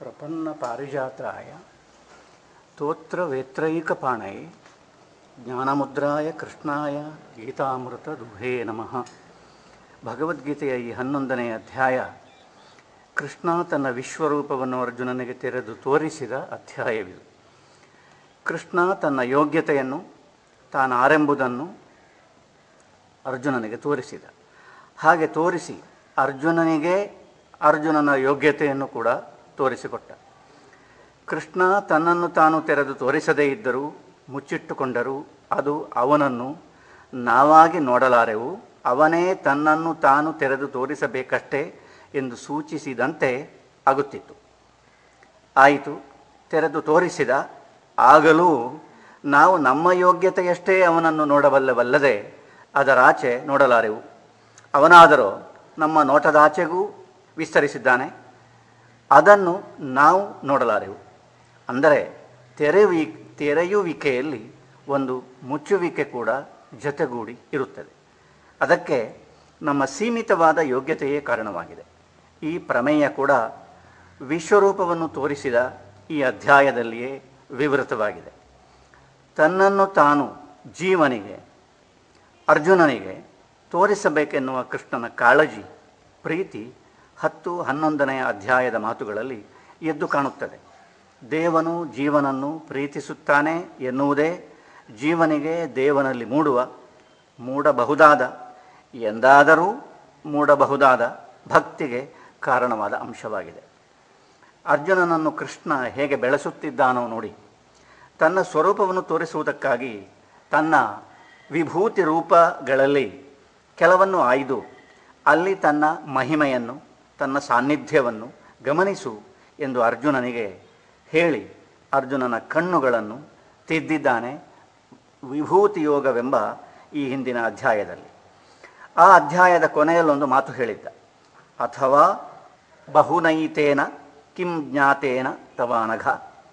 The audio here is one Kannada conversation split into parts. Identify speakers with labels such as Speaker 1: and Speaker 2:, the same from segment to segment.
Speaker 1: ಪ್ರಪನ್ನ ಪಾರಿಜಾತಾಯ ಸ್ತೋತ್ರವೇತ್ರೈಕಪಾಣೈ ಜ್ಞಾನಮುದ್ರಾಯ ಕೃಷ್ಣಾಯ ಗೀತಾಮೃತ ದುಹೇ ನಮಃ. ಭಗವದ್ಗೀತೆಯ ಈ 11ನೇ ಅಧ್ಯಾಯ ಕೃಷ್ಣ ತನ್ನ ವಿಶ್ವರೂಪವನ್ನು ಅರ್ಜುನನಿಗೆ ತೆರೆದು ತೋರಿಸಿದ ಅಧ್ಯಾಯವಿದು. ಕೃಷ್ಣ ತನ್ನ ಯೋಗ್ಯತೆಯನ್ನು ತಾನಾರೆಂಬುದನ್ನು ಅರ್ಜುನನಿಗೆ ತೋರಿಸಿದ. ಹಾಗೆ ತೋರಿಸಿ ಅರ್ಜುನನಿಗೆ ಅರ್ಜುನನ ಯೋಗ್ಯತೆಯನ್ನು ಕೂಡ ತೋರಿಸಿಕೊಟ್ಟ. ಕೃಷ್ಣ ತನ್ನನ್ನು ತಾನು ತೆರೆದು ತೋರಿಸದೇ ಇದ್ದರೂ ಮುಚ್ಚಿಟ್ಟುಕೊಂಡರೂ ಅದು ಅವನನ್ನು ನಾವಾಗಿ ನೋಡಲಾರೆವು, ಅವನೇ ತನ್ನನ್ನು ತಾನು ತೆರೆದು ತೋರಿಸಬೇಕಷ್ಟೇ ಎಂದು ಸೂಚಿಸಿದಂತೆ ಆಗುತ್ತಿತ್ತು. ಆಯಿತು, ತೆರೆದು ತೋರಿಸಿದ. ಆಗಲೂ ನಾವು ನಮ್ಮ ಯೋಗ್ಯತೆಯಷ್ಟೇ ಅವನನ್ನು ನೋಡಬಲ್ಲವಲ್ಲದೆ ಅದರಾಚೆ ನೋಡಲಾರೆವು. ಅವನಾದರೂ ನಮ್ಮ ನೋಟದಾಚೆಗೂ ವಿಸ್ತರಿಸಿದ್ದಾನೆ, ಅದನ್ನು ನಾವು ನೋಡಲಾರೆವು. ಅಂದರೆ ತೆರೆಯುವಿಕೆಯಲ್ಲಿ ಒಂದು ಮುಚ್ಚುವಿಕೆ ಕೂಡ ಜೊತೆಗೂಡಿ ಇರುತ್ತದೆ. ಅದಕ್ಕೆ ನಮ್ಮ ಸೀಮಿತವಾದ ಯೋಗ್ಯತೆಯೇ ಕಾರಣವಾಗಿದೆ. ಈ ಪ್ರಮೇಯ ಕೂಡ ವಿಶ್ವರೂಪವನ್ನು ತೋರಿಸಿದ ಈ ಅಧ್ಯಾಯದಲ್ಲಿಯೇ ವಿವೃತವಾಗಿದೆ. ತನ್ನನ್ನು ತಾನು ಜೀವನಿಗೆ ಅರ್ಜುನನಿಗೆ ತೋರಿಸಬೇಕೆನ್ನುವ ಕೃಷ್ಣನ ಕಾಳಜಿ, ಪ್ರೀತಿ 10-11ನೇ ಅಧ್ಯಾಯದ ಮಾತುಗಳಲ್ಲಿ ಎದ್ದು ಕಾಣುತ್ತದೆ. ದೇವನು ಜೀವನನ್ನು ಪ್ರೀತಿಸುತ್ತಾನೆ ಎನ್ನುವುದೇ ಜೀವನಿಗೆ ದೇವನಲ್ಲಿ ಮೂಡಬಹುದಾದ ಎಂದಾದರೂ ಮೂಡಬಹುದಾದ ಭಕ್ತಿಗೆ ಕಾರಣವಾದ ಅಂಶವಾಗಿದೆ. ಅರ್ಜುನನನ್ನು ಕೃಷ್ಣ ಹೇಗೆ ಬೆಳೆಸುತ್ತಿದ್ದಾನೋ ನೋಡಿ. ತನ್ನ ಸ್ವರೂಪವನ್ನು ತೋರಿಸುವುದಕ್ಕಾಗಿ ತನ್ನ ವಿಭೂತಿ ರೂಪಗಳಲ್ಲಿ ಕೆಲವನ್ನು ಆಯ್ದು ಅಲ್ಲಿ ತನ್ನ ಮಹಿಮೆಯನ್ನು, ತನ್ನ ಸಾನ್ನಿಧ್ಯವನ್ನು ಗಮನಿಸು ಎಂದು ಅರ್ಜುನನಿಗೆ ಹೇಳಿ ಅರ್ಜುನನ ಕಣ್ಣುಗಳನ್ನು ತಿದ್ದಿದ್ದಾನೆ ವಿಭೂತಿ ಯೋಗವೆಂಬ ಈ ಹಿಂದಿನ ಅಧ್ಯಾಯದಲ್ಲಿ. ಆ ಅಧ್ಯಾಯದ ಕೊನೆಯಲ್ಲೊಂದು ಮಾತು ಹೇಳಿದ್ದ. ಅಥವಾ ಬಹುನೈತೇನ ಕಿಂ ಜ್ಞಾತೇನ ತವಾನಘ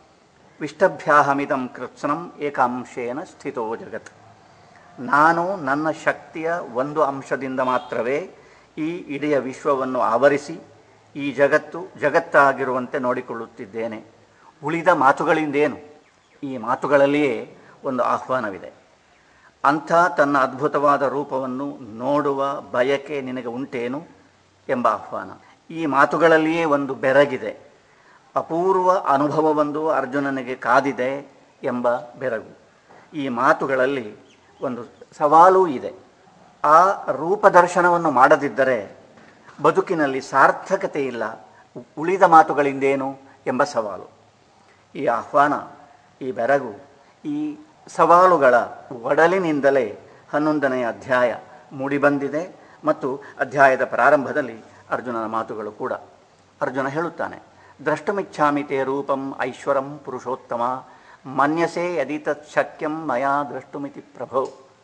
Speaker 1: ವಿಷ್ಟಭ್ಯಾಹಮಿದಂ ಕೃತ್ಸ್ನಂ ಏಕಾಂಶೇನ ಸ್ಥಿತೋ ಜಗತ್. ನಾನು ನನ್ನ ಶಕ್ತಿಯ ಒಂದು ಅಂಶದಿಂದ ಮಾತ್ರವೇ ಈ ಇಡೀ ವಿಶ್ವವನ್ನು ಆವರಿಸಿ ಈ ಜಗತ್ತಾಗಿರುವಂತೆ ನೋಡಿಕೊಳ್ಳುತ್ತಿದ್ದೇನೆ. ಉಳಿದ ಮಾತುಗಳಿಂದೇನು? ಈ ಮಾತುಗಳಲ್ಲಿಯೇ ಒಂದು ಆಹ್ವಾನವಿದೆ. ಅಂಥ ತನ್ನ ಅದ್ಭುತವಾದ ರೂಪವನ್ನು ನೋಡುವ ಬಯಕೆ ನಿನಗೆ ಉಂಟೇನು ಎಂಬ ಆಹ್ವಾನ. ಈ ಮಾತುಗಳಲ್ಲಿಯೇ ಒಂದು ಬೆರಗಿದೆ. ಅಪೂರ್ವ ಅನುಭವವೊಂದು ಅರ್ಜುನನಿಗೆ ಕಾದಿದೆ ಎಂಬ ಬೆರಗು. ಈ ಮಾತುಗಳಲ್ಲಿ ಒಂದು ಸವಾಲೂ ಇದೆ. ಆ ರೂಪದರ್ಶನವನ್ನು ಮಾಡದಿದ್ದರೆ ಬದುಕಿನಲ್ಲಿ ಸಾರ್ಥಕತೆ ಇಲ್ಲ, ಉಳಿದ ಮಾತುಗಳಿಂದೇನು ಎಂಬ ಸವಾಲು. ಈ ಆಹ್ವಾನ, ಈ ಬೆರಗು, ಈ ಸವಾಲುಗಳ ಒಡಲಿನಿಂದಲೇ 11ನೇ ಅಧ್ಯಾಯ ಮೂಡಿಬಂದಿದೆ. ಮತ್ತು ಅಧ್ಯಾಯದ ಪ್ರಾರಂಭದಲ್ಲಿ ಅರ್ಜುನನ ಮಾತುಗಳು ಕೂಡ. ಅರ್ಜುನ ಹೇಳುತ್ತಾನೆ, ದ್ರಷ್ಟುಮಿಚ್ಛಾಮಿ ತೇ ರೂಪಂ ಐಶ್ವರಂ ಪುರುಷೋತ್ತಮ ಮನ್ಯಸೆ ಯದಿ ತತ್ ಶಕ್ಯಂ ಮಯಾ ದ್ರಷ್ಟುಮಿತಿ ಪ್ರಭೋ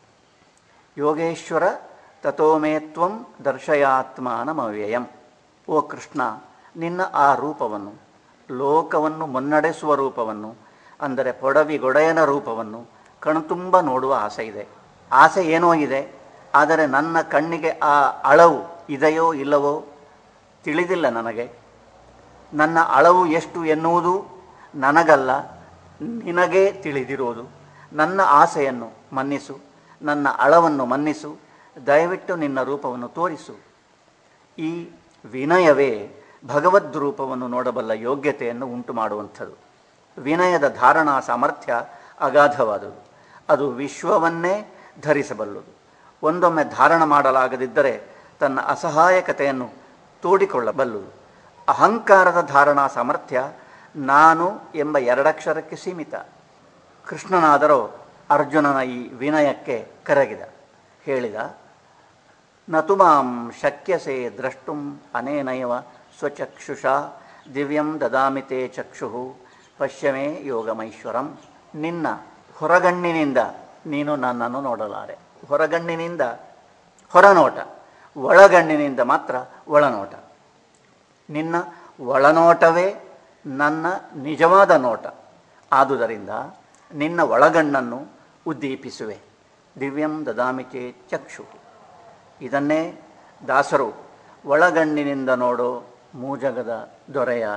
Speaker 1: ಯೋಗೇಶ್ವರ ತಥೋ ಮೇ ತ್ವಂ ದರ್ಶಯಾತ್ಮಾನಮವ್ಯಯಂ. ಓ ಕೃಷ್ಣ, ನಿನ್ನ ಆ ರೂಪವನ್ನು, ಲೋಕವನ್ನು ಮುನ್ನಡೆಸುವ ರೂಪವನ್ನು, ಅಂದರೆ ಪೊಡವಿಗೊಡೆಯನ ರೂಪವನ್ನು ಕಣ್ತುಂಬ ನೋಡುವ ಆಸೆ ಇದೆ. ಆಸೆ ಏನೋ ಇದೆ, ಆದರೆ ನನ್ನ ಕಣ್ಣಿಗೆ ಆ ಅಳವು ಇದೆಯೋ ಇಲ್ಲವೋ ತಿಳಿದಿಲ್ಲ ನನಗೆ. ನನ್ನ ಅಳವು ಎಷ್ಟು ಎನ್ನುವುದು ನನಗಲ್ಲ, ನಿನಗೇ ತಿಳಿದಿರೋದು. ನನ್ನ ಆಸೆಯನ್ನು ಮನ್ನಿಸು, ನನ್ನ ಅಳವನ್ನು ಮನ್ನಿಸು, ದಯವಿಟ್ಟು ನಿನ್ನ ರೂಪವನ್ನು ತೋರಿಸು. ಈ ವಿನಯವೇ ಭಗವದ್ ರೂಪವನ್ನು ನೋಡಬಲ್ಲ ಯೋಗ್ಯತೆಯನ್ನು ಉಂಟು ಮಾಡುವಂಥದ್ದು. ವಿನಯದ ಧಾರಣಾ ಸಾಮರ್ಥ್ಯ ಅಗಾಧವಾದುದು. ಅದು ವಿಶ್ವವನ್ನೇ ಧರಿಸಬಲ್ಲುದು. ಒಂದೊಮ್ಮೆ ಧಾರಣ ಮಾಡಲಾಗದಿದ್ದರೆ ತನ್ನ ಅಸಹಾಯಕತೆಯನ್ನು ತೋಡಿಕೊಳ್ಳಬಲ್ಲುದು. ಅಹಂಕಾರದ ಧಾರಣಾ ಸಾಮರ್ಥ್ಯ ನಾನು ಎಂಬ 2 ಅಕ್ಷರಕ್ಕೆ ಸೀಮಿತ. ಕೃಷ್ಣನಾದರೋ ಅರ್ಜುನನ ಈ ವಿನಯಕ್ಕೆ ಕರಗಿದ. ಹೇಳಿದ, ನತು ಮಾಂ ಶಕ್ಯಸೆ ದ್ರಷ್ಟುಂ ಅನೇನೈವ ಸ್ವಚಕ್ಷುಷಾ ದಿವ್ಯಂ ದದಾಮಿ ತೇ ಚಕ್ಷು ಪಶ್ಯಮೇ ಯೋಗಮೈಶ್ವರಂ. ನಿನ್ನ ಹೊರಗಣ್ಣಿನಿಂದ ನೀನು ನನ್ನನ್ನು ನೋಡಲಾರೆ. ಹೊರಗಣ್ಣಿನಿಂದ ಹೊರನೋಟ, ಒಳಗಣ್ಣಿನಿಂದ ಮಾತ್ರ ಒಳನೋಟ. ನಿನ್ನ ಒಳನೋಟವೇ ನನ್ನ ನಿಜವಾದ ನೋಟ. ಆದುದರಿಂದ ನಿನ್ನ ಒಳಗಣ್ಣನ್ನು ಉದ್ದೀಪಿಸುವೆ. ದಿವ್ಯಂ ದದಾಮಿ ಚೇ ಚಕ್ಷು. ಇದನ್ನೇ ದಾಸರು ಒಳಗಣ್ಣಿನಿಂದ ನೋಡೋ ಮೂಜಗದ ದೊರೆಯ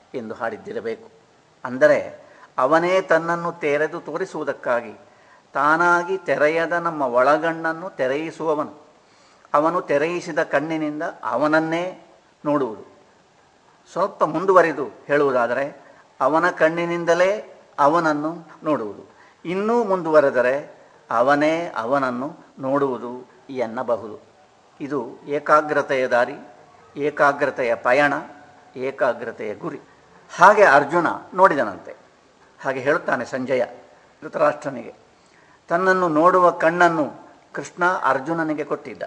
Speaker 1: ಎಂದು ಹಾಡಿದ್ದಿರಬೇಕು. ಅಂದರೆ ಅವನೇ ತನ್ನನ್ನು ತೆರೆದು ತೋರಿಸುವುದಕ್ಕಾಗಿ ತಾನಾಗಿ ತೆರೆಯದ ನಮ್ಮ ಒಳಗಣ್ಣನ್ನು ತೆರೆಯಿಸುವವನು. ಅವನು ತೆರೆಯಿಸಿದ ಕಣ್ಣಿನಿಂದ ಅವನನ್ನೇ ನೋಡುವುದು. ಸ್ವಲ್ಪ ಮುಂದುವರಿದು ಹೇಳುವುದಾದರೆ ಅವನ ಕಣ್ಣಿನಿಂದಲೇ ಅವನನ್ನು ನೋಡುವುದು. ಇನ್ನೂ ಮುಂದುವರೆದರೆ ಅವನೇ ಅವನನ್ನು ನೋಡುವುದು ಎನ್ನಬಹುದು. ಇದು ಏಕಾಗ್ರತೆಯ ದಾರಿ, ಏಕಾಗ್ರತೆಯ ಪಯಣ, ಏಕಾಗ್ರತೆಯ ಗುರಿ. ಹಾಗೆ ಅರ್ಜುನ ನೋಡಿದನಂತೆ. ಹಾಗೆ ಹೇಳುತ್ತಾನೆ ಸಂಜಯ ಧೃತರಾಷ್ಟ್ರನಿಗೆ. ತನ್ನನ್ನು ನೋಡುವ ಕಣ್ಣನ್ನು ಕೃಷ್ಣ ಅರ್ಜುನನಿಗೆ ಕೊಟ್ಟಿದ್ದ,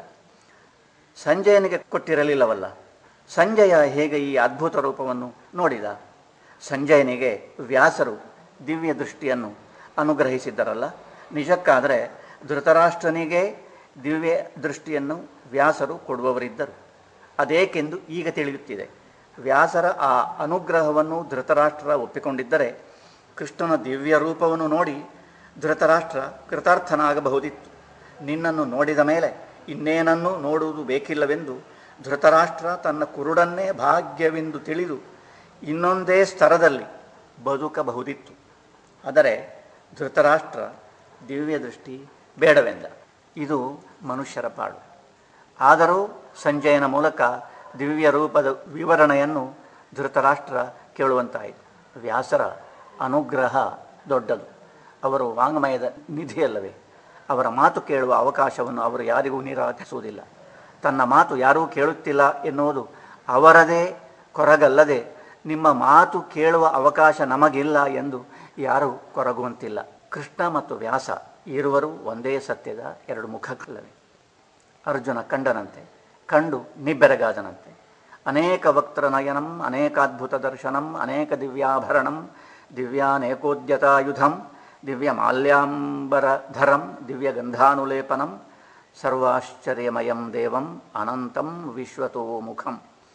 Speaker 1: ಸಂಜಯನಿಗೆ ಕೊಟ್ಟಿರಲಿಲ್ಲವಲ್ಲ. ಸಂಜಯ ಹೇಗೆ ಈ ಅದ್ಭುತ ರೂಪವನ್ನು ನೋಡಿದ? ಸಂಜಯನಿಗೆ ವ್ಯಾಸರು ದಿವ್ಯ ದೃಷ್ಟಿಯನ್ನು ಅನುಗ್ರಹಿಸಿದ್ದರಲ್ಲ. ನಿಜಕ್ಕಾದರೆ ಧೃತರಾಷ್ಟ್ರನಿಗೆ ದಿವ್ಯ ದೃಷ್ಟಿಯನ್ನು ವ್ಯಾಸರು ಕೊಡುವವರಿದ್ದರು. ಅದೇಕೆಂದು ಈಗ ತಿಳಿಯುತ್ತಿದೆ. ವ್ಯಾಸರ ಆ ಅನುಗ್ರಹವನ್ನು ಧೃತರಾಷ್ಟ್ರ ಒಪ್ಪಿಕೊಂಡಿದ್ದರೆ ಕೃಷ್ಣನ ದಿವ್ಯ ರೂಪವನ್ನು ನೋಡಿ ಧೃತರಾಷ್ಟ್ರ ಕೃತಾರ್ಥನಾಗಬಹುದಿತ್ತು. ನಿನ್ನನ್ನು ನೋಡಿದ ಮೇಲೆ ಇನ್ನೇನನ್ನೂ ನೋಡುವುದು ಬೇಕಿಲ್ಲವೆಂದು ಧೃತರಾಷ್ಟ್ರ ತನ್ನ ಕುರುಡನ್ನೇ ಭಾಗ್ಯವೆಂದು ತಿಳಿದು ಇನ್ನೊಂದೇ ಸ್ತರದಲ್ಲಿ ಬದುಕಬಹುದಿತ್ತು. ಆದರೆ ಧೃತರಾಷ್ಟ್ರ ದಿವ್ಯ ದೃಷ್ಟಿ ಬೇಡವೆಂದ. ಇದು ಮನುಷ್ಯರ ಪಾಡು. ಆದರೂ ಸಂಜಯನ ಮೂಲಕ ದಿವ್ಯ ರೂಪದ ವಿವರಣೆಯನ್ನು ಧೃತರಾಷ್ಟ್ರ ಕೇಳುವಂತಾಯಿತು. ವ್ಯಾಸರ ಅನುಗ್ರಹ ದೊಡ್ಡದು. ಅವರು ವಾಂಗ್ಮಯದ ನಿಧಿಯಲ್ಲವೇ? ಅವರ ಮಾತು ಕೇಳುವ ಅವಕಾಶವನ್ನು ಅವರು ಯಾರಿಗೂ ನಿರಾಕರಿಸುವುದಿಲ್ಲ. ತನ್ನ ಮಾತು ಯಾರೂ ಕೇಳುತ್ತಿಲ್ಲ ಎನ್ನುವುದು ಅವರದೇ ಕೊರಗಲ್ಲದೆ ನಿಮ್ಮ ಮಾತು ಕೇಳುವ ಅವಕಾಶ ನಮಗಿಲ್ಲ ಎಂದು ಯಾರೂ ಕೊರಗುವಂತಿಲ್ಲ. ಕೃಷ್ಣ ಮತ್ತು ವ್ಯಾಸ ಇರುವರು ಒಂದೇ ಸತ್ಯದ ಎರಡು ಮುಖಗಳವೆ. ಅರ್ಜುನ ಕಂಡನಂತೆ, ಕಂಡು ನಿಬ್ಬೆರಗಾದನಂತೆ. ಅನೇಕ ವಕ್ತ್ರನಯನಂ ಅನೇಕಾದ್ಭುತ ದರ್ಶನಂ ಅನೇಕ ದಿವ್ಯಾಭರಣಂ ದಿವ್ಯಾನೇಕೋದ್ಯತಾಯುಧಂ ದಿವ್ಯ ಮಾಲ್ಯಾಂಬರಧರಂ ದಿವ್ಯ ಗಂಧಾನುಲೇಪನಂ ಸರ್ವಾಶ್ಚರ್ಯಮಯಂ ದೇವಂ ಅನಂತಂ ವಿಶ್ವತೋ ಮುಖಂ.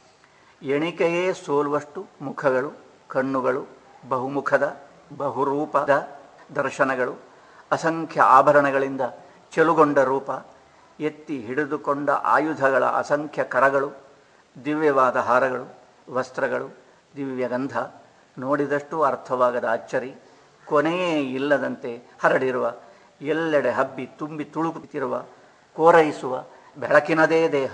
Speaker 1: ಎಣಿಕೆಯೇ ಸೋಲುವಷ್ಟು ಮುಖಗಳು, ಕಣ್ಣುಗಳು, ಬಹುಮುಖದ ಬಹುರೂಪದ ದರ್ಶನಗಳು, ಅಸಂಖ್ಯ ಆಭರಣಗಳಿಂದ ಚೆಲುಗೊಂಡ ರೂಪ, ಎತ್ತಿ ಹಿಡಿದುಕೊಂಡ ಆಯುಧಗಳ ಅಸಂಖ್ಯ ಕರಗಳು, ದಿವ್ಯವಾದ ಹಾರಗಳು, ವಸ್ತ್ರಗಳು, ದಿವ್ಯಗಂಧ, ನೋಡಿದಷ್ಟು ಅರ್ಥವಾಗದ ಅಚ್ಚರಿ, ಕೊನೆಯೇ ಇಲ್ಲದಂತೆ ಹರಡಿರುವ, ಎಲ್ಲೆಡೆ ಹಬ್ಬಿ ತುಂಬಿ ತುಳುಕುತ್ತಿರುವ, ಕೋರೈಸುವ ಬೆಳಕಿನದೇ ದೇಹ.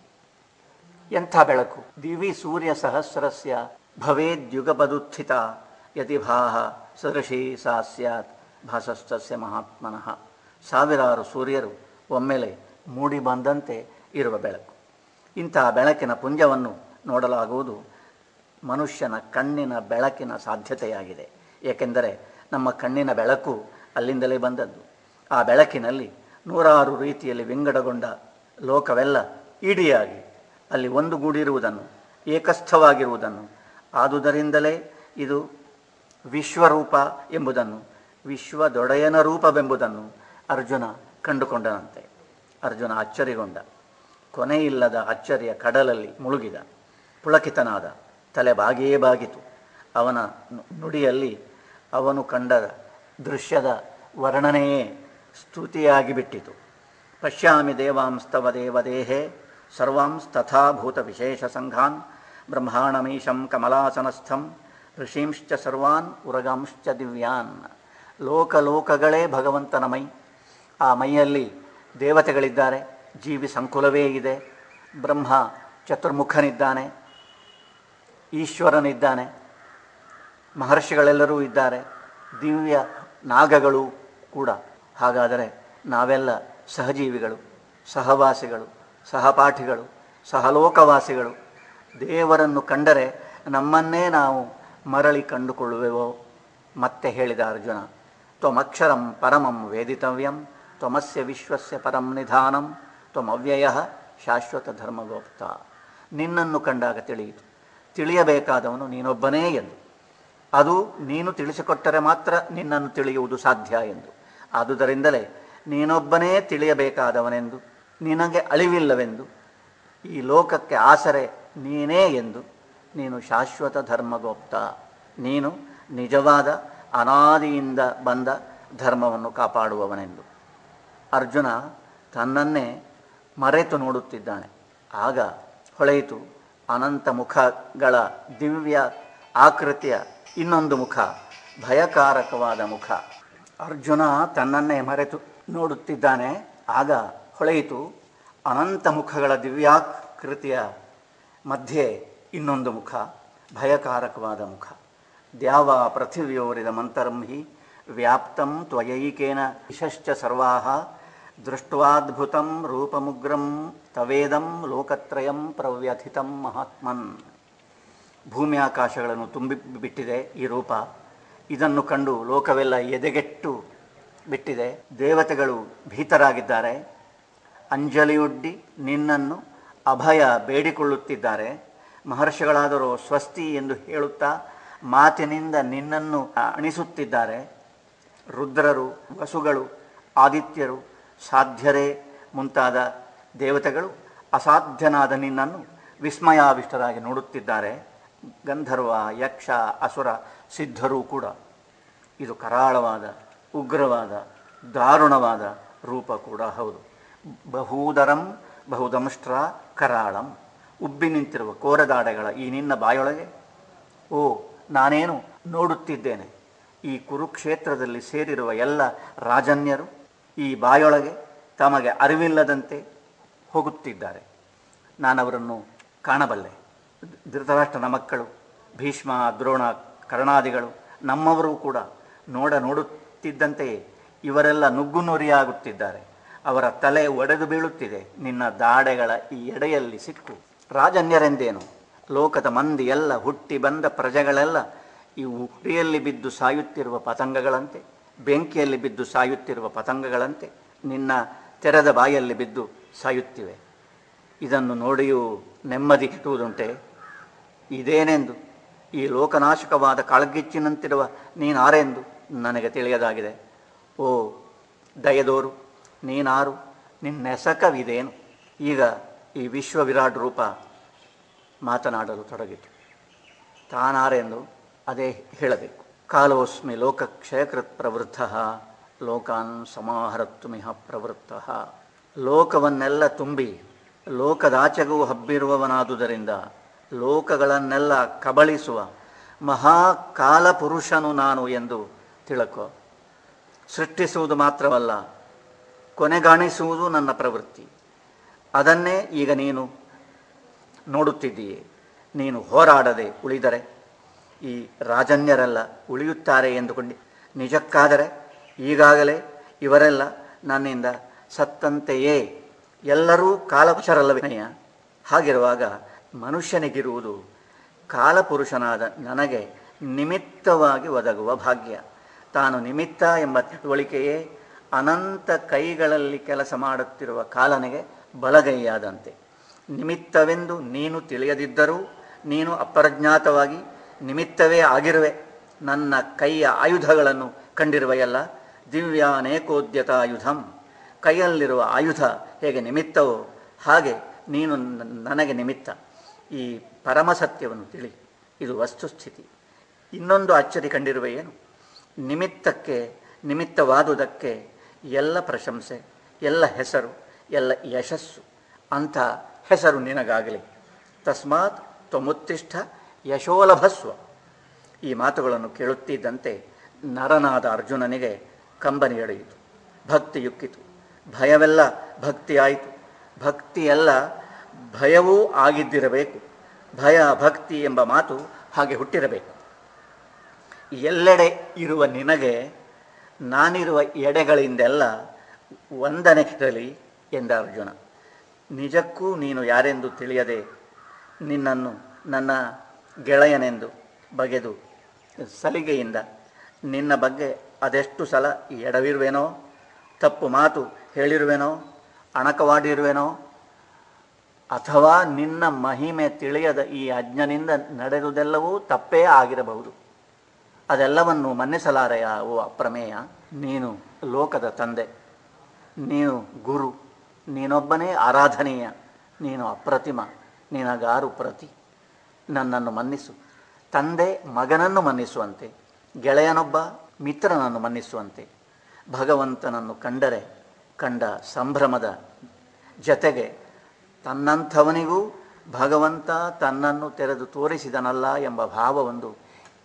Speaker 1: ಎಂಥ ಬೆಳಕು! ದಿವಿ ಸೂರ್ಯ ಸಹಸ್ರಸ್ಯ ಭವೇದ್ಯುಗಪದುತ್ಥಿತ ಯತಿಭಾಹ ಸದೃಶೀ ಸಾ ಸ್ಯಾತ್ ಭಾಸಸ್ತಸ್ಯ ಮಹಾತ್ಮನಃ. ಸಾವಿರಾರು ಸೂರ್ಯರು ಒಮ್ಮೆಲೆ ಮೂಡಿ ಬಂದಂತೆ ಇರುವ ಬೆಳಕು. ಇಂತಹ ಬೆಳಕಿನ ಪುಂಜವನ್ನು ನೋಡಲಾಗುವುದು ಮನುಷ್ಯನ ಕಣ್ಣಿನ ಬೆಳಕಿನ ಸಾಧ್ಯತೆಯಾಗಿದೆ. ಏಕೆಂದರೆ ನಮ್ಮ ಕಣ್ಣಿನ ಬೆಳಕು ಅಲ್ಲಿಂದಲೇ ಬಂದದ್ದು. ಆ ಬೆಳಕಿನಲ್ಲಿ ನೂರಾರು ರೀತಿಯಲ್ಲಿ ವಿಂಗಡಗೊಂಡ ಲೋಕವೆಲ್ಲ ಇಡಿಯಾಗಿ ಅಲ್ಲಿ ಒಂದುಗೂಡಿರುವುದನ್ನು, ಏಕಸ್ಥವಾಗಿರುವುದನ್ನು, ಆದುದರಿಂದಲೇ ಇದು ವಿಶ್ವರೂಪ ಎಂಬುದನ್ನು, ವಿಶ್ವದೊಡೆಯನ ರೂಪವೆಂಬುದನ್ನು ಅರ್ಜುನ ಕಂಡುಕೊಂಡನಂತೆ. ಅರ್ಜುನ ಅಚ್ಚರಿಗೊಂಡ. ಕೊನೆಯಿಲ್ಲದ ಅಚ್ಚರಿಯ ಕಡಲಲ್ಲಿ ಮುಳುಗಿದ. ಪುಳಕಿತನಾದ. ತಲೆ ಬಾಗಿಯೇ ಬಾಗಿತು. ಅವನ ನುಡಿಯಲ್ಲಿ ಅವನು ಕಂಡ ದೃಶ್ಯದ ವರ್ಣನೆಯೇ ಸ್ತುತಿಯಾಗಿಬಿಟ್ಟಿತು. ಪಶ್ಯಾಮಿ ದೇವಾಂಸ್ತವ ದೇವದೇಹೇ ಸರ್ವಾಂಸ್ತಥಾಭೂತ ವಿಶೇಷ ಸಂಘಾನ್ ಬ್ರಹ್ಮಾಣಮೀಶಂ ಕಮಲಾಸನಸ್ಥಂ ಋಷೀಂಶ್ಚ ಸರ್ವಾನ್ ಉರಗಾಂಶ್ಚ ದಿವ್ಯಾನ್. ಲೋಕಲೋಕಗಳೇ ಭಗವಂತನ ಮೈ. ಆ ಮೈಯಲ್ಲಿ ದೇವತೆಗಳಿದ್ದಾರೆ, ಜೀವಿ ಸಂಕುಲವೇ ಇದೆ, ಬ್ರಹ್ಮ ಚತುರ್ಮುಖನಿದ್ದಾನೆ, ಈಶ್ವರನಿದ್ದಾನೆ, ಮಹರ್ಷಿಗಳೆಲ್ಲರೂ ಇದ್ದಾರೆ, ದಿವ್ಯ ನಾಗಗಳು ಕೂಡ. ಹಾಗಾದರೆ ನಾವೆಲ್ಲ ಸಹಜೀವಿಗಳು, ಸಹವಾಸಿಗಳು, ಸಹಪಾಠಿಗಳು, ಸಹಲೋಕವಾಸಿಗಳು. ದೇವರನ್ನು ಕಂಡರೆ ನಮ್ಮನ್ನೇ ನಾವು ಮರಳಿ ಕಂಡುಕೊಳ್ಳುವೆವೋ? ಮತ್ತೆ ಹೇಳಿದ ಅರ್ಜುನ, ತ್ವಮಕ್ಷರಂ ಪರಮಂ ವೇದಿತವ್ಯಂ ತ್ವಮಸ್ಯ ವಿಶ್ವಸ್ಯ ಪರಂ ನಿಧಾನಂ ತ್ವಮವ್ಯಯಃ ಶಾಶ್ವತ ಧರ್ಮಗೋಪ್ತ. ನಿನ್ನನ್ನು ಕಂಡಾಗ ತಿಳಿಯಿತು, ತಿಳಿಯಬೇಕಾದವನು ನೀನೊಬ್ಬನೇ ಎಂದು. ಅದು ನೀನು ತಿಳಿಸಿಕೊಟ್ಟರೆ ಮಾತ್ರ ನಿನ್ನನ್ನು ತಿಳಿಯುವುದು ಸಾಧ್ಯ ಎಂದು. ಆದುದರಿಂದಲೇ ನೀನೊಬ್ಬನೇ ತಿಳಿಯಬೇಕಾದವನೆಂದು, ನಿನಗೆ ಅಳಿವಿಲ್ಲವೆಂದು, ಈ ಲೋಕಕ್ಕೆ ಆಸರೆ ನೀನೇ ಎಂದು, ನೀನು ಶಾಶ್ವತ ಧರ್ಮಗೋಪ್ತ, ನೀನು ನಿಜವಾದ ಅನಾದಿಯಿಂದ ಬಂದ ಧರ್ಮವನ್ನು ಕಾಪಾಡುವವನೆಂದು. ಅರ್ಜುನ ತನ್ನನ್ನೇ ಮರೆತು ನೋಡುತ್ತಿದ್ದಾನೆ. ಆಗ ಹೊಳೆಯಿತು ಅನಂತ ಮುಖಗಳ ದಿವ್ಯ ಆಕೃತಿಯ ಇನ್ನೊಂದು ಮುಖ, ಭಯಕಾರಕವಾದ ಮುಖ. ಅರ್ಜುನ ತನ್ನನ್ನೇ ಮರೆತು ನೋಡುತ್ತಿದ್ದಾನೆ. ಆಗ ಹೊಳೆಯಿತು, ಅನಂತ ಮುಖಗಳ ದಿವ್ಯಾಕೃತಿಯ ಮಧ್ಯೆ ಇನ್ನೊಂದು ಮುಖ, ಭಯಕಾರಕವಾದ ಮುಖ. ದ್ಯಾವ ಪೃಥಿವ್ಯೋರಿದ ಮಂತರಂ ಹಿ ವ್ಯಾಪ್ತಂ ತ್ವಯೈಕೇನ ದಿಶಶ್ಚ ಸರ್ವಾಃ ದೃಷ್ಟ್ವಾದ್ಭುತಂ ರೂಪಮುಗ್ರಂ ತವೇದಂ ಲೋಕತ್ರಯಂ ಪ್ರವ್ಯಥಿತಂ ಮಹಾತ್ಮನ್. ಭೂಮಿ ಆಕಾಶಗಳನ್ನು ತುಂಬಿಬಿಟ್ಟಿದೆ ಈ ರೂಪ. ಇದನ್ನು ಕಂಡು ಲೋಕವೆಲ್ಲ ಎದೆಗೆಟ್ಟು ಬಿಟ್ಟಿದೆ. ದೇವತೆಗಳು ಭೀತರಾಗಿದ್ದಾರೆ. ಅಂಜಲಿಯೊಡ್ಡಿ ನಿನ್ನನ್ನು ಅಭಯ ಬೇಡಿಕೊಳ್ಳುತ್ತಿದ್ದಾರೆ. ಮಹರ್ಷಿಗಳಾದರೂ ಸ್ವಸ್ತಿ ಎಂದು ಹೇಳುತ್ತಾ ಮಾತಿನಿಂದ ನಿನ್ನನ್ನು ಅಣಿಸುತ್ತಿದ್ದಾರೆ. ರುದ್ರರು, ವಸುಗಳು, ಆದಿತ್ಯರು, ಸಾಧ್ಯರೇ ಮುಂತಾದ ದೇವತೆಗಳು ಅಸಾಧ್ಯನಾದ ನಿನ್ನನ್ನು ವಿಸ್ಮಯಾವಿಷ್ಟರಾಗಿ ನೋಡುತ್ತಿದ್ದಾರೆ. ಗಂಧರ್ವ, ಯಕ್ಷ, ಅಸುರ, ಸಿದ್ಧರೂ ಕೂಡ. ಇದು ಕರಾಳವಾದ, ಉಗ್ರವಾದ, ದಾರುಣವಾದ ರೂಪ ಕೂಡ ಹೌದು. ಬಹುದರಂ ಬಹುದಂಷ್ಟ್ರ ಕರಾಳಂ. ಉಬ್ಬಿ ನಿಂತಿರುವ ಕೋರದಾಡೆಗಳ ಈ ನಿನ್ನ ಬಾಯೊಳಗೆ ಓ ನಾನೇನು ನೋಡುತ್ತಿದ್ದೇನೆ. ಈ ಕುರುಕ್ಷೇತ್ರದಲ್ಲಿ ಸೇರಿರುವ ಎಲ್ಲ ರಾಜನ್ಯರು ಈ ಬಾಯೊಳಗೆ ತಮಗೆ ಅರಿವಿಲ್ಲದಂತೆ ಹೋಗುತ್ತಿದ್ದಾರೆ. ನಾನವರನ್ನು ಕಾಣಬಲ್ಲೆ. ಧೃತರಾಷ್ಟ್ರನ ಮಕ್ಕಳು, ಭೀಷ್ಮ, ದ್ರೋಣ, ಕರ್ಣಾದಿಗಳು ನಮ್ಮವರೂ ಕೂಡ ನೋಡುತ್ತಿದ್ದಂತೆಯೇ ಇವರೆಲ್ಲ ನುಗ್ಗು ನುರಿಯಾಗುತ್ತಿದ್ದಾರೆ. ಅವರ ತಲೆ ಒಡೆದು ಬೀಳುತ್ತಿದೆ ನಿನ್ನ ದಾಡೆಗಳ ಈ ಎಡೆಯಲ್ಲಿ ಸಿಕ್ಕು. ರಾಜನ್ಯರೆಂದೇನು, ಲೋಕದ ಮಂದಿ ಎಲ್ಲ, ಹುಟ್ಟಿ ಬಂದ ಪ್ರಜೆಗಳೆಲ್ಲ ಈ ಉರಿಯಲ್ಲಿ ಬಿದ್ದು ಸಾಯುತ್ತಿರುವ ಪತಂಗಗಳಂತೆ, ಬೆಂಕಿಯಲ್ಲಿ ಬಿದ್ದು ಸಾಯುತ್ತಿರುವ ಪತಂಗಗಳಂತೆ ನಿನ್ನ ತೆರೆದ ಬಾಯಲ್ಲಿ ಬಿದ್ದು ಸಾಯುತ್ತಿವೆ. ಇದನ್ನು ನೋಡಿಯೂ ನೆಮ್ಮದಿ ಇರುವುದುಂಟೆ? ಇದೇನೆಂದು, ಈ ಲೋಕನಾಶಕವಾದ ಕಾಳ್ಗಿಚ್ಚಿನಂತಿರುವ ನೀನಾರೆಂದು ನನಗೆ ತಿಳಿಯದಾಗಿದೆ. ಓ ದಯದೋರು, ನೀನಾರು, ನಿನ್ನೆಸಕವಿದೇನು? ಈಗ ಈ ವಿಶ್ವವಿರಾಟ್ ರೂಪ ಮಾತನಾಡಲು ತೊಡಗಿತು. ತಾನಾರೆಂದು ಅದೇ ಹೇಳಬೇಕು. ಕಾಲೋಸ್ಮಿ ಲೋಕಕ್ಷಯಕೃತ್ ಪ್ರವೃತ್ತ ಲೋಕಾನ್ ಸಮಾಹರತ್ಮಿಹ ಪ್ರವೃತ್ತ. ಲೋಕವನ್ನೆಲ್ಲ ತುಂಬಿ ಲೋಕದಾಚೆಗೂ ಹಬ್ಬಿರುವವನಾದುದರಿಂದ ಲೋಕಗಳನ್ನೆಲ್ಲ ಕಬಳಿಸುವ ಮಹಾಕಾಲಪುರುಷನು ನಾನು ಎಂದು ತಿಳಕೋ. ಸೃಷ್ಟಿಸುವುದು ಮಾತ್ರವಲ್ಲ, ಕೊನೆಗಾಣಿಸುವುದು ನನ್ನ ಪ್ರವೃತ್ತಿ. ಅದನ್ನೇ ಈಗ ನೀನು ನೋಡುತ್ತಿದ್ದೀಯೆ. ನೀನು ಹೋರಾಡದೆ ಉಳಿದರೆ ಈ ರಾಜನ್ಯರೆಲ್ಲ ಉಳಿಯುತ್ತಾರೆ ಎಂದುಕೊಂಡು ನಿಜಕ್ಕಾದರೆ ಈಗಾಗಲೇ ಇವರೆಲ್ಲ ನನ್ನಿಂದ ಸತ್ತಂತೆಯೇ. ಎಲ್ಲರೂ ಕಾಲಪುರುಷರಲ್ಲವೇನೆಯ? ಹಾಗಿರುವಾಗ ಮನುಷ್ಯನಿಗಿರುವುದು ಕಾಲಪುರುಷನಾದ ನನಗೆ ನಿಮಿತ್ತವಾಗಿ ಒದಗುವ ಭಾಗ್ಯ. ತಾನು ನಿಮಿತ್ತ ಎಂಬ ತಿಳುವಳಿಕೆಯೇ ಅನಂತ ಕೈಗಳಲ್ಲಿ ಕೆಲಸ ಮಾಡುತ್ತಿರುವ ಕಾಲನಿಗೆ ಬಲಗೈಯಾದಂತೆ. ನಿಮಿತ್ತವೆಂದು ನೀನು ತಿಳಿಯದಿದ್ದರೂ ನೀನು ಅಪ್ರಜ್ಞಾತವಾಗಿ ನಿಮಿತ್ತವೇ ಆಗಿರುವೆ. ನನ್ನ ಕೈಯ ಆಯುಧಗಳನ್ನು ಕಂಡಿರುವೆಯಲ್ಲ, ದಿವ್ಯಾನೇಕೋದ್ಯತಾಯುಧಂ. ಕೈಯಲ್ಲಿರುವ ಆಯುಧ ಹೇಗೆ ನಿಮಿತ್ತವೋ ಹಾಗೆ ನೀನು ನನಗೆ ನಿಮಿತ್ತ. ಈ ಪರಮಸತ್ಯವನ್ನು ತಿಳಿ, ಇದು ವಸ್ತುಸ್ಥಿತಿ. ಇನ್ನೊಂದು ಅಚ್ಚರಿ ಕಂಡಿರುವೆಯೇನು? ನಿಮಿತ್ತವಾದುದಕ್ಕೆ ಎಲ್ಲ ಪ್ರಶಂಸೆ, ಎಲ್ಲ ಹೆಸರು, ಎಲ್ಲ ಯಶಸ್ಸು. ಅಂಥ ಹೆಸರು ನಿನಗಾಗಲಿ. ತಸ್ಮಾತ್ ತ್ವಮುತ್ತಿಷ್ಠ ಯಶೋಲಭಸ್ವ. ಈ ಮಾತುಗಳನ್ನು ಕೇಳುತ್ತಿದ್ದಂತೆ ನರನಾದ ಅರ್ಜುನನಿಗೆ ಕಂಬನಿ ಎಳೆಯಿತು, ಭಕ್ತಿಯುಕ್ಕಿತು. ಭಯವೆಲ್ಲ ಭಕ್ತಿಯಾಯಿತು, ಭಕ್ತಿಯೆಲ್ಲ ಭಯವೂ ಆಗಿದ್ದಿರಬೇಕು. ಭಯ ಭಕ್ತಿ ಎಂಬ ಮಾತು ಹಾಗೆ ಹುಟ್ಟಿರಬೇಕು. ಎಲ್ಲೆಡೆ ಇರುವ ನಿನಗೆ ನಾನಿರುವ ಎಡೆಗಳಿಂದೆಲ್ಲ ವಂದನೆ ಇರಲಿ ಎಂದ ಅರ್ಜುನ. ನಿಜಕ್ಕೂ ನೀನು ಯಾರೆಂದು ತಿಳಿಯದೆ ನಿನ್ನನ್ನು ನನ್ನ ಗೆಳೆಯನೆಂದು ಬಗೆದು ಸಲಿಗೆಯಿಂದ ನಿನ್ನ ಬಗ್ಗೆ ಅದೆಷ್ಟು ಸಲ ಎಡವಿರುವೆನೋ, ತಪ್ಪು ಮಾತು ಹೇಳಿರುವೆನೋ, ಅಣಕವಾಡಿರುವೆನೋ, ಅಥವಾ ನಿನ್ನ ಮಹಿಮೆ ತಿಳಿಯದ ಈ ಅಜ್ಞನಿಂದ ನಡೆದುದೆಲ್ಲವೂ ತಪ್ಪೇ ಆಗಿರಬಹುದು. ಅದೆಲ್ಲವನ್ನು ಮನ್ನಿಸಲಾರೆಯ ಓ ಅಪ್ರಮೇಯ. ನೀನು ಲೋಕದ ತಂದೆ, ನೀನು ಗುರು, ನೀನೊಬ್ಬನೇ ಆರಾಧನೀಯ, ನೀನು ಅಪ್ರತಿಮ, ನಿನಗಾರು ಪ್ರತಿ. ನನ್ನನ್ನು ಮನ್ನಿಸು. ತಂದೆ ಮಗನನ್ನು ಮನ್ನಿಸುವಂತೆ, ಗೆಳೆಯನೊಬ್ಬ ಮಿತ್ರನನ್ನು ಮನ್ನಿಸುವಂತೆ, ಭಗವಂತನನ್ನು ಕಂಡರೆ ಕಂಡ ಸಂಭ್ರಮದ ಜತೆಗೆ ತನ್ನಂಥವನಿಗೂ ಭಗವಂತ ತನ್ನನ್ನು ತೆರೆದು ತೋರಿಸಿದನಲ್ಲ ಎಂಬ ಭಾವವೊಂದು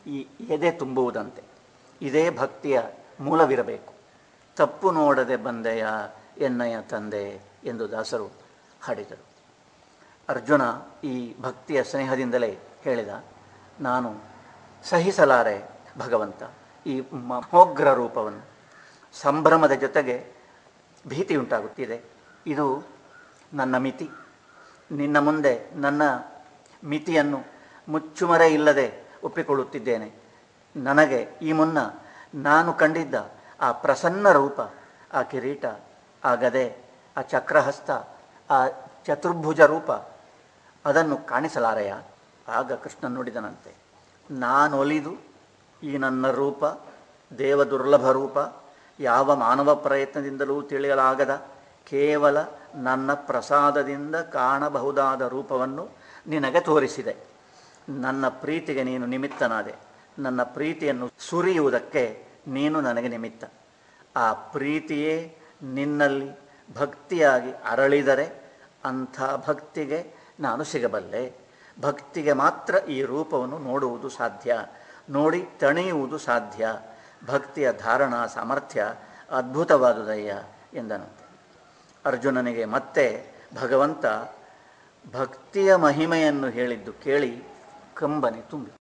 Speaker 1: ಈ ಎದೆ ತುಂಬುವುದಂತೆ. ಇದೇ ಭಕ್ತಿಯ ಮೂಲವಿರಬೇಕು. ತಪ್ಪು ನೋಡದೆ ಬಂದೆಯ ಎನ್ನಯ ತಂದೆ ಎಂದು ದಾಸರು ಹಾಡಿದರು. ಅರ್ಜುನ ಈ ಭಕ್ತಿಯ ಸ್ನೇಹದಿಂದಲೇ ಹೇಳಿದ, ನಾನು ಸಹಿಸಲಾರೆ ಭಗವಂತ ಈ ಮಹೋಗ್ರ ರೂಪವನ್ನು. ಸಂಭ್ರಮದ ಜೊತೆಗೆ ಭೀತಿ ಉಂಟಾಗುತ್ತಿದೆ. ಇದು ನನ್ನ ಮಿತಿ. ನಿನ್ನ ಮುಂದೆ ನನ್ನ ಮಿತಿಯನ್ನು ಮುಚ್ಚುಮರೆ ಇಲ್ಲದೆ ಒಪ್ಪಿಕೊಳ್ಳುತ್ತಿದ್ದೇನೆ. ನನಗೆ ಈ ಮುನ್ನ ನಾನು ಕಂಡಿದ್ದ ಆ ಪ್ರಸನ್ನ ರೂಪ, ಆ ಕಿರೀಟ, ಆ ಗದೆ, ಆ ಚಕ್ರಹಸ್ತ, ಆ ಚತುರ್ಭುಜ ರೂಪ, ಅದನ್ನು ಕಾಣಿಸಲಾರೆಯ. ಆಗ ಕೃಷ್ಣ ನುಡಿದನಂತೆ, ನಾನೊಲಿದು ಈ ನನ್ನ ರೂಪ, ದೇವ ದುರ್ಲಭ ರೂಪ, ಯಾವ ಮಾನವ ಪ್ರಯತ್ನದಿಂದಲೂ ತಿಳಿಯಲಾಗದ ಕೇವಲ ನನ್ನ ಪ್ರಸಾದದಿಂದ ಕಾಣಬಹುದಾದ ರೂಪವನ್ನು ನಿನಗೆ ತೋರಿಸಿದೆ. ನನ್ನ ಪ್ರೀತಿಗೆ ನೀನು ನಿಮಿತ್ತನಾದೆ. ನನ್ನ ಪ್ರೀತಿಯನ್ನು ಸುರಿಯುವುದಕ್ಕೆ ನೀನು ನನಗೆ ನಿಮಿತ್ತ. ಆ ಪ್ರೀತಿಯೇ ನಿನ್ನಲ್ಲಿ ಭಕ್ತಿಯಾಗಿ ಅರಳಿದರೆ ಅಂಥ ಭಕ್ತಿಗೆ ನಾನು ಸಿಗಬಲ್ಲೆ. ಭಕ್ತಿಗೆ ಮಾತ್ರ ಈ ರೂಪವನ್ನು ನೋಡುವುದು ಸಾಧ್ಯ, ನೋಡಿ ತಣಿಯುವುದು ಸಾಧ್ಯ. ಭಕ್ತಿಯ ಧಾರಣಾ ಸಾಮರ್ಥ್ಯ ಅದ್ಭುತವಾದುದಯ್ಯ ಎಂದನಂತೆ. ಅರ್ಜುನನಿಗೆ ಮತ್ತೆ ಭಗವಂತ ಭಕ್ತಿಯ ಮಹಿಮೆಯನ್ನು ಹೇಳಿದ್ದು ಕೇಳಿ ಕಂಬನಿ ತುಂಬಿ